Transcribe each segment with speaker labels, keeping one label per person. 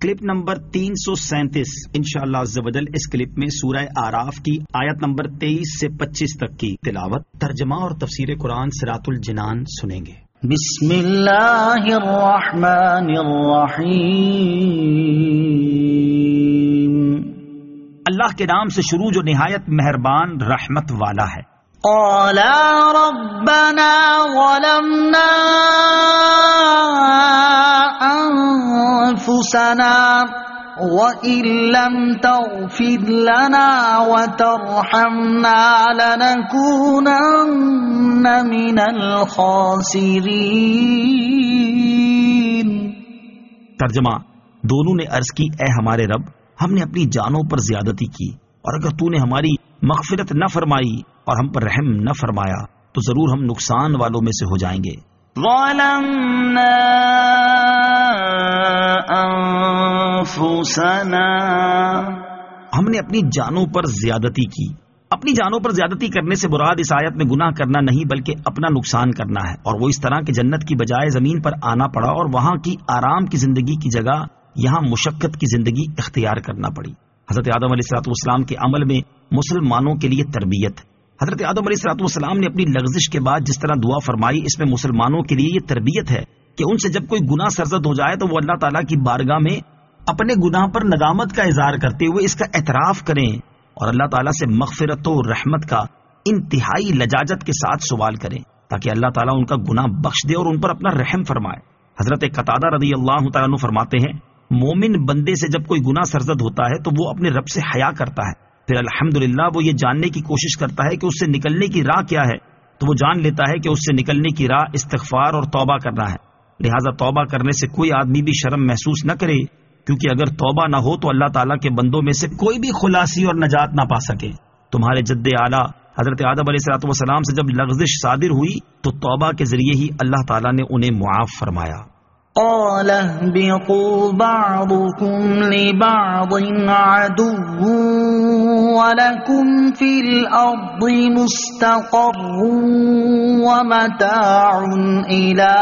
Speaker 1: Clip number 337 انشاءاللہ عز و جل. اس کلپ میں سورہ اعراف کی آیت نمبر 23 سے 25 تک کی تلاوت، ترجمہ اور تفسیر قرآن صراط الجنان سنیں گے.
Speaker 2: بسم اللہ الرحمن الرحیم.
Speaker 1: اللہ کے نام سے شروع جو نہایت مہربان رحمت والا ہے.
Speaker 2: قالا ربنا ظلمنا انفسنا وَإِن لَّمْ تَغْفِرْ لَنَا وَتَرْحَمْنَا لَنَكُونَنَّ مِنَ الْخَاسِرِينَ.
Speaker 1: ترجمہ: دونوں نے عرض کی، اے ہمارے رب، ہم نے اپنی جانوں پر زیادتی کی، اور اگر تو نے ہماری مغفرت نہ فرمائی اور ہم پر رحم نہ فرمایا تو ضرور ہم نقصان والوں میں سے ہو جائیں گے.
Speaker 2: ظلمنا انفسنا،
Speaker 1: ہم نے اپنی جانوں پر زیادتی کی. اپنی جانوں پر زیادتی کرنے سے مراد اس آیت میں گناہ کرنا نہیں بلکہ اپنا نقصان کرنا ہے، اور وہ اس طرح کہ جنت کی بجائے زمین پر آنا پڑا اور وہاں کی آرام کی زندگی کی جگہ یہاں مشقت کی زندگی اختیار کرنا پڑی. حضرت آدم علیہ السلام کے عمل میں مسلمانوں کے لیے تربیت. حضرت آدم علیہ السلام نے اپنی لغزش کے بعد جس طرح دعا فرمائی، اس میں مسلمانوں کے لیے یہ تربیت ہے کہ ان سے جب کوئی گناہ سرزد ہو جائے تو وہ اللہ تعالیٰ کی بارگاہ میں اپنے گناہ پر ندامت کا اظہار کرتے ہوئے اس کا اعتراف کریں اور اللہ تعالیٰ سے مغفرت و رحمت کا انتہائی لجاجت کے ساتھ سوال کریں تاکہ اللہ تعالیٰ ان کا گناہ بخش دے اور ان پر اپنا رحم فرمائے. حضرت قتادہ رضی اللہ تعالیٰ عنہ فرماتے ہیں، مومن بندے سے جب کوئی گناہ سرزد ہوتا ہے تو وہ اپنے رب سے حیا کرتا ہے، پھر الحمدللہ وہ یہ جاننے کی کوشش کرتا ہے کہ اس سے نکلنے کی راہ کیا ہے، تو وہ جان لیتا ہے کہ اس سے نکلنے کی راہ استغفار اور توبہ کرنا ہے. لہٰذا توبہ کرنے سے کوئی آدمی بھی شرم محسوس نہ کرے، کیونکہ اگر توبہ نہ ہو تو اللہ تعالیٰ کے بندوں میں سے کوئی بھی خلاصی اور نجات نہ پا سکے. تمہارے جد اعلیٰ حضرت آدم علیہ السلام سے جب لغزش صادر ہوئی تو توبہ کے ذریعے ہی اللہ تعالیٰ نے انہیں معاف فرمایا.
Speaker 2: قال اهبطوا بعضكم لبعض عدو ولكم في الأرض مستقر ومتاع إلى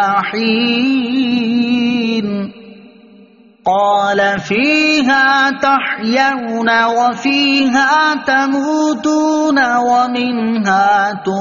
Speaker 2: حين. قال فيها تحيون وفيها تموتون ومنها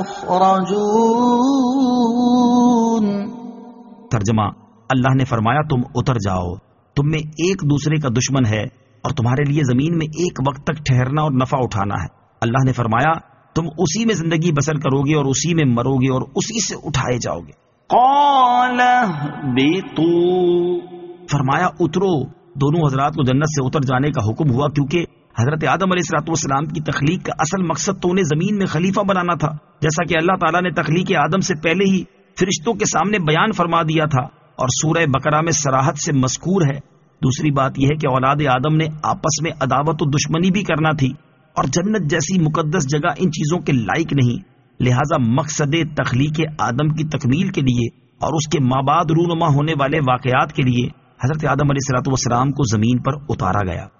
Speaker 2: تخرجون.
Speaker 1: ترجمہ: اللہ نے فرمایا تم اتر جاؤ، تم میں ایک دوسرے کا دشمن ہے اور تمہارے لیے زمین میں ایک وقت تک ٹھہرنا اور نفع اٹھانا ہے. اللہ نے فرمایا تم اسی میں زندگی بسر کرو گے اور اسی میں مرو گے اور اسی سے اٹھائے جاؤ گے.
Speaker 2: قال اهبطوا،
Speaker 1: فرمایا اترو. دونوں حضرات کو جنت سے اتر جانے کا حکم ہوا کیونکہ حضرت آدم علیہ السلام کی تخلیق کا اصل مقصد تو انہیں زمین میں خلیفہ بنانا تھا، جیسا کہ اللہ تعالیٰ نے تخلیق آدم سے پہلے ہی فرشتوں کے سامنے بیان فرما دیا تھا اور سورہ بقرہ میں صراحت سے مذکور ہے. دوسری بات یہ ہے کہ اولاد آدم نے آپس میں عداوت و دشمنی بھی کرنا تھی اور جنت جیسی مقدس جگہ ان چیزوں کے لائق نہیں. لہذا مقصد تخلیق آدم کی تکمیل کے لیے اور اس کے مابعد رونما ہونے والے واقعات کے لیے حضرت آدم علیہ السلام کو زمین پر اتارا گیا.